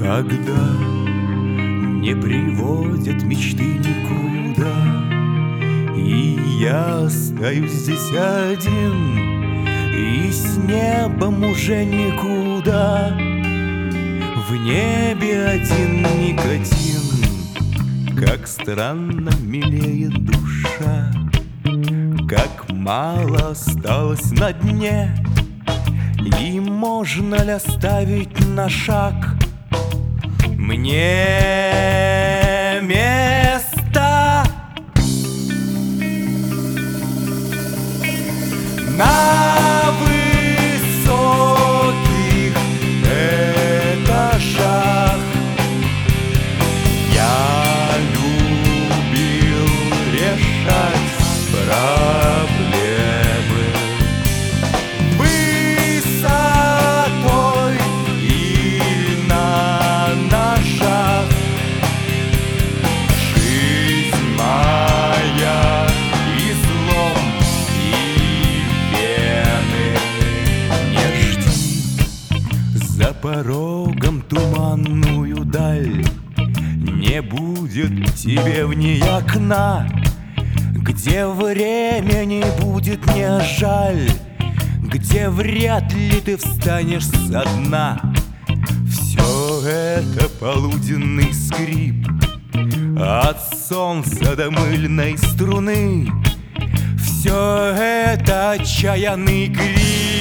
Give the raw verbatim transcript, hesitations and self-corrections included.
Когда не приводят мечты никуда, и я остаюсь здесь один, и с небом уже никуда. В небе один никотин, как странно милеет душа, как мало осталось на дне, и можно ли оставить на шаг мне место на высоких этажах? Я любил решать проблемы высотой и на ножах. Жизнь моя излом и вены. Не жди за порогом туманную даль, не будет тебе в ней окна, где времени будет не жаль, где вряд ли ты встанешь со дна. Все это полуденный скрип от солнца до мыльной струны, все это отчаянный крик.